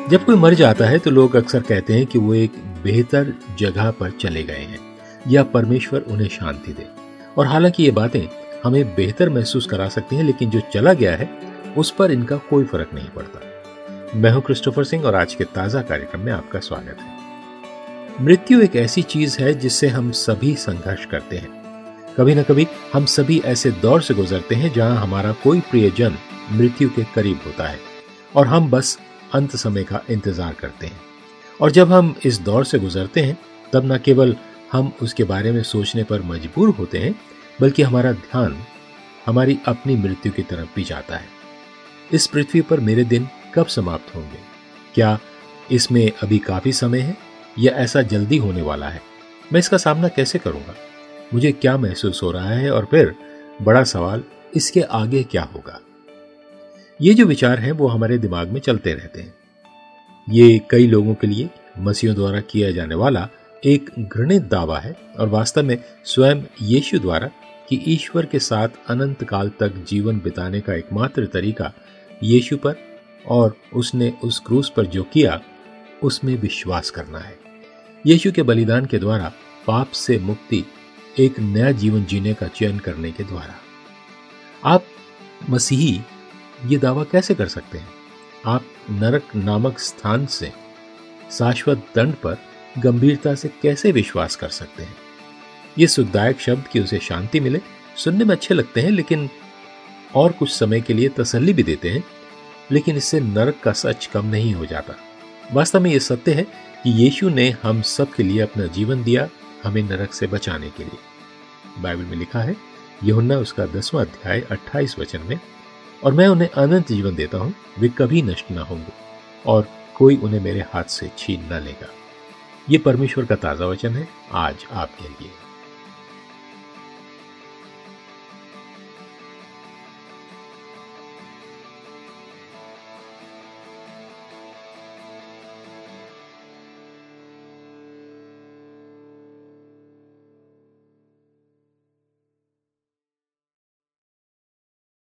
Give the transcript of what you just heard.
जब कोई मर जाता है तो लोग अक्सर कहते हैं कि वो एक बेहतर जगह पर चले गए हैं या परमेश्वर उन्हें शांति दे। और हालांकि ये बातें हमें बेहतर महसूस करा सकती हैं, लेकिन जो चला गया है उस पर इनका कोई फर्क नहीं पड़ता। मैं हूं क्रिस्टोफर सिंह और आज के ताजा कार्यक्रम में आपका स्वागत है। मृत्यु एक ऐसी चीज है जिससे हम सभी संघर्ष करते हैं। कभी न कभी हम सभी ऐसे दौर से गुजरते हैं जहां हमारा कोई प्रियजन मृत्यु के करीब होता है और हम बस अंत समय का इंतजार करते हैं। और जब हम इस दौर से गुजरते हैं तब न केवल हम उसके बारे में सोचने पर मजबूर होते हैं, बल्कि हमारा ध्यान हमारी अपनी मृत्यु की तरफ भी जाता है। इस पृथ्वी पर मेरे दिन कब समाप्त होंगे? क्या इसमें अभी काफी समय है या ऐसा जल्दी होने वाला है? मैं इसका सामना कैसे करूंगा? मुझे क्या महसूस हो रहा है? और फिर बड़ा सवाल, इसके आगे क्या होगा? ये जो विचार हैं वो हमारे दिमाग में चलते रहते हैं। ये कई लोगों के लिए मसीहों द्वारा किया जाने वाला एक घृणित दावा है और वास्तव में स्वयं यीशु द्वारा कि ईश्वर के साथ अनंत काल तक जीवन बिताने का एकमात्र तरीका यीशु पर और उसने उस क्रूस पर जो किया उसमें विश्वास करना है। यीशु के बलिदान के द्वारा पाप से मुक्ति, एक नया जीवन जीने का चयन करने के द्वारा। आप मसीही ये दावा कैसे कर सकते हैं? आप नरक नामक स्थान से शाश्वत दंड पर गंभीरता से कैसे विश्वास कर सकते हैं? ये सुखदायक शब्द कि उसे शांति मिले सुनने में अच्छे लगते हैं, लेकिन और कुछ समय के लिए तसल्ली भी देते हैं, लेकिन इससे नरक का सच कम नहीं हो जाता। वास्तव में ये सत्य है कि यीशु ने हम सब के लिए अपना जीवन दिया, हमें नरक से बचाने के लिए। बाइबल में लिखा है यूहन्ना उसका 10वां अध्याय 28 वचन में, और मैं उन्हें अनंत जीवन देता हूं, वे कभी नष्ट न होंगे और कोई उन्हें मेरे हाथ से छीन न लेगा। ये परमेश्वर का ताजा वचन है आज आपके लिए।